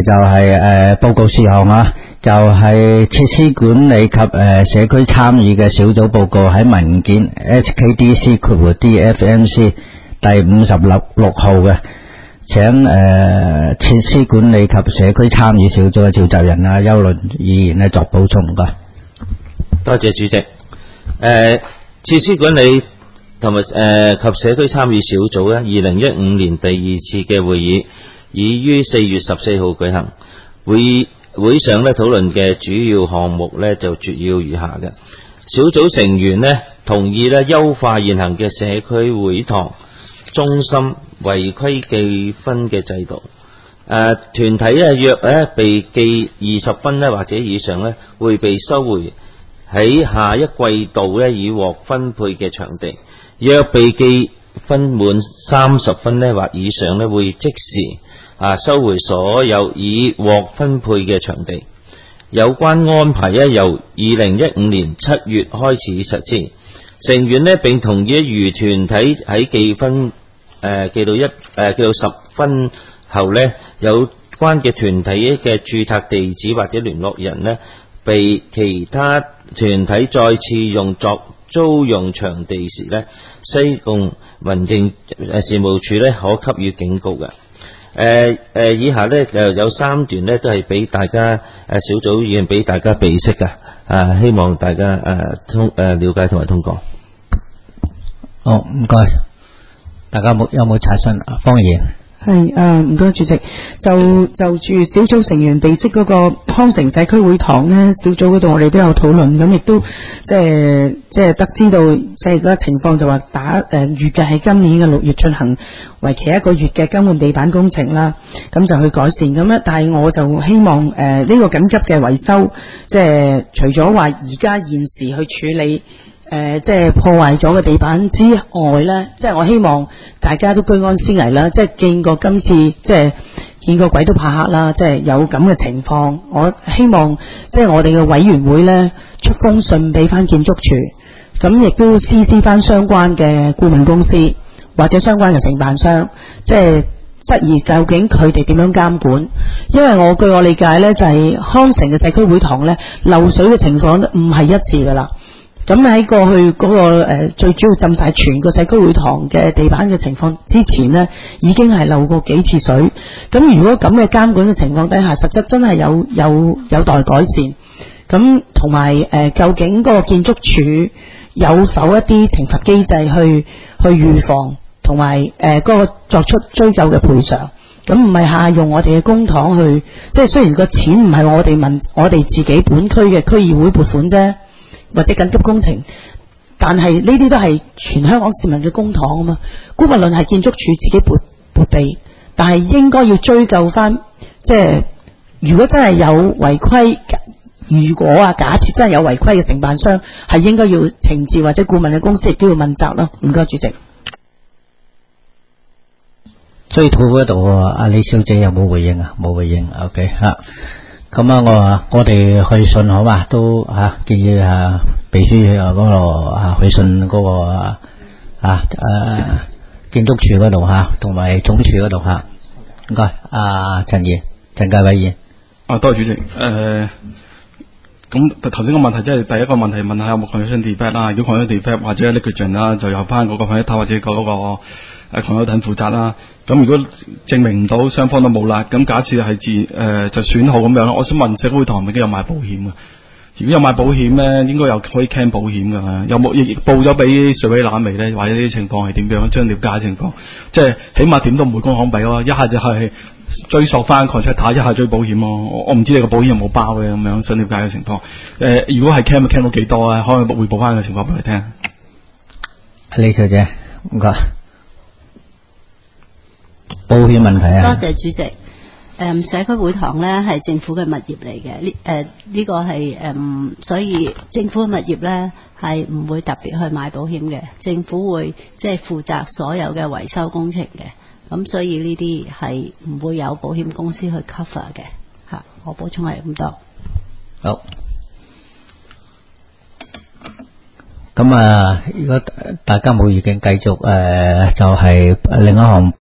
就係報告事項啊，就係設施管理及社區參與嘅小組報告喺文件 SKDC-DFMC 第56號嘅，請設施管理及社區參與小組嘅召集人邱倫議員咧作補充㗎。 多謝主席。設施管理同埋及社區參與小組咧，2015年第二次嘅會議已於4月14號舉行。會上咧討論嘅主要項目咧就主要如下嘅。小組成員咧同意咧優化現行嘅社區會堂中心違規記分嘅制度。團體若被記20分咧或者以上咧，會被收回喺下一季度咧已獲分配嘅場地。若被記分滿30分咧或以上咧，會即時收回所有已獲分配嘅場地。有關安排由2015年7月開始實施。成員咧並同意，如團體喺記分記到10分後咧，有關嘅團體嘅註冊地址或者聯絡人咧被其他團體再次用作租用場地時咧，西貢民政事務處咧可給予警告嘅。以下咧就有3段咧都係俾大家小組議員俾大家備悉嘅，希望大家了解同埋通過。 好，唔該。大家有冇查詢？方言。 係唔該主席，就住小組成員備悉嗰個康城社區會堂呢，小組嗰度我哋都有討論，咁亦都即係得知到即係個情況就話預計喺今年嘅6月進行為期1個月嘅更換地板工程啦，咁就去改善咁咧。但係我就希望呢個緊急嘅維修，即係除咗話而家現時去處理。即係破壞咗嘅地板之外呢，即係我希望大家都居安思危啦。即係見過今次，即係見過鬼都怕黑啦。即係有咁嘅情況，我希望即係我哋嘅委員會呢出封信俾翻建築署，咁亦都CC翻相關嘅顧問公司或者相關嘅承辦商，即係質疑究竟佢哋點樣監管。因為據我理解呢，就係康城嘅社區會堂呢，漏水嘅情況唔係一次噶啦。咁喺過去嗰個最主要浸晒全個社區會堂嘅地板嘅情況之前呢，已經係漏過幾次水。咁如果咁嘅監管嘅情況底下，實質真係有待改善。咁同埋究竟嗰個建築署有否一啲懲罰機制去預防，同埋嗰個作出追究嘅賠償？咁唔係下用我哋嘅公帑去，即係雖然個錢唔係我哋自己本區嘅區議會撥款啫。或者緊急工程，但係呢啲都係全香港市民嘅公帑啊嘛。姑勿論係建築署自己撥備，但係應該要追究翻，即係如果真係有違規，假設真係有違規嘅承辦商，係應該要懲治，或者顧問嘅公司亦都要問責咯。唔該，主席。 追討嗰度，阿李小姐有冇回應啊？冇回應。OK 吓。咁我哋去信好嘛，都建議秘書嗰度去信嗰個建築署嗰度同埋總署嗰度唔該，陳介偉議員。 多謝主席。咁頭先個問題即係第一個問題問下有冇 condition defect 啦，如果 condition defect 或者 negligence 啦，就由翻嗰個粉一頭或者嗰個consultant負責啦。咁如果證明唔到雙方都冇啦，咁假設係就損耗咁樣啦。我想問社區會堂係咪已經有買保險嘅？如果有買保險咧，應該有可以 claim 保險㗎。有冇亦報咗俾水委攬未咧？或者啲情況係點樣？將了解情況，即係起碼點都唔會公行俾咯。一下就係追溯翻 contract， 一下追保險咯。我唔知你個保險有冇包嘅咁樣，想了解嘅情況。如果係 claim 到幾多啊？可以匯報翻個情況俾你聽。 李小姐，唔該。保險問題啊！ 多謝主席。社區會堂呢係政府嘅物業嚟嘅，呢個係所以政府嘅物業呢係唔會特別去買保險嘅，政府會即係負責所有嘅維修工程嘅，咁所以呢啲係唔會有保險公司去 cover 嘅吓。我補充係咁多。 好。咁如果大家冇意見，繼續就係另一項。